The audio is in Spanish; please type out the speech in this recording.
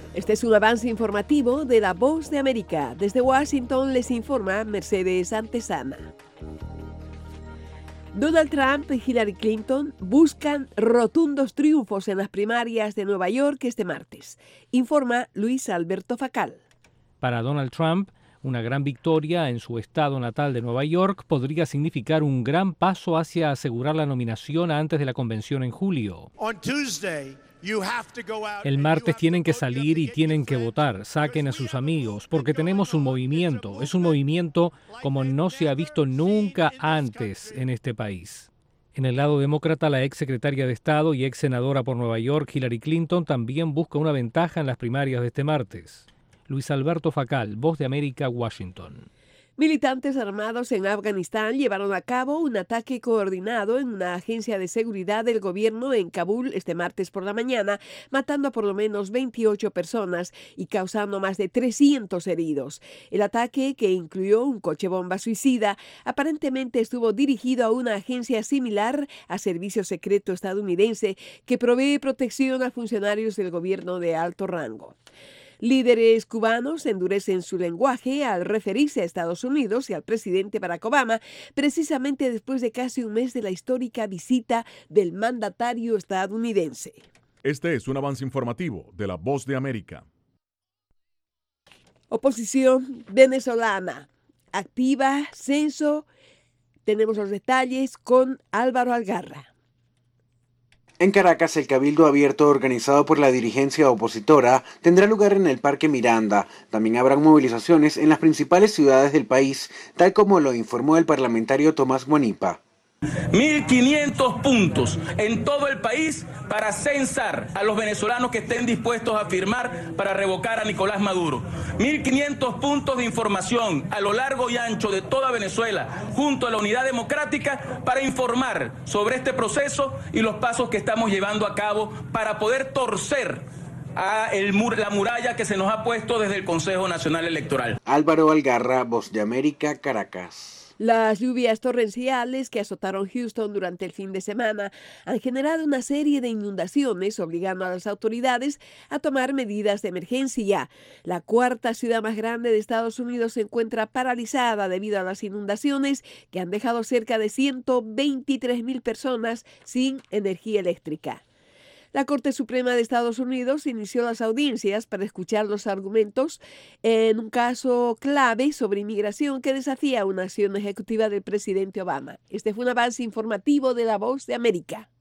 Este es un avance informativo de La Voz de América. Desde Washington les informa Mercedes Antesana. Donald Trump y Hillary Clinton buscan rotundos triunfos en las primarias de Nueva York este martes, informa Luis Alberto Facal. Para Donald Trump, una gran victoria en su estado natal de Nueva York podría significar un gran paso hacia asegurar la nominación antes de la convención en julio. El martes tienen que salir y tienen que votar. Saquen a sus amigos, porque tenemos un movimiento. Es un movimiento como no se ha visto nunca antes en este país. En el lado demócrata, la ex secretaria de Estado y ex senadora por Nueva York, Hillary Clinton, también busca una ventaja en las primarias de este martes. Luis Alberto Facal, Voz de América, Washington. Militantes armados en Afganistán llevaron a cabo un ataque coordinado en una agencia de seguridad del gobierno en Kabul este martes por la mañana, matando a por lo menos 28 personas y causando más de 300 heridos. El ataque, que incluyó un coche bomba suicida, aparentemente estuvo dirigido a una agencia similar a Servicio Secreto estadounidense que provee protección a funcionarios del gobierno de alto rango. Líderes cubanos endurecen su lenguaje al referirse a Estados Unidos y al presidente Barack Obama, precisamente después de casi un mes de la histórica visita del mandatario estadounidense. Este es un avance informativo de La Voz de América. Oposición venezolana. Activa censo. Tenemos los detalles con Álvaro Algarra. En Caracas, el cabildo abierto organizado por la dirigencia opositora tendrá lugar en el Parque Miranda. También habrán movilizaciones en las principales ciudades del país, tal como lo informó el parlamentario Tomás Guanipa. 1.500 puntos en todo el país para censar a los venezolanos que estén dispuestos a firmar para revocar a Nicolás Maduro. 1.500 puntos de información a lo largo y ancho de toda Venezuela, junto a la Unidad Democrática, para informar sobre este proceso y los pasos que estamos llevando a cabo para poder torcer la muralla que se nos ha puesto desde el Consejo Nacional Electoral. Álvaro Algarra, Voz de América, Caracas. Las lluvias torrenciales que azotaron Houston durante el fin de semana han generado una serie de inundaciones, obligando a las autoridades a tomar medidas de emergencia. La cuarta ciudad más grande de Estados Unidos se encuentra paralizada debido a las inundaciones que han dejado cerca de 123,000 personas sin energía eléctrica. La Corte Suprema de Estados Unidos inició las audiencias para escuchar los argumentos en un caso clave sobre inmigración que desafía una acción ejecutiva del presidente Obama. Este fue un avance informativo de La Voz de América.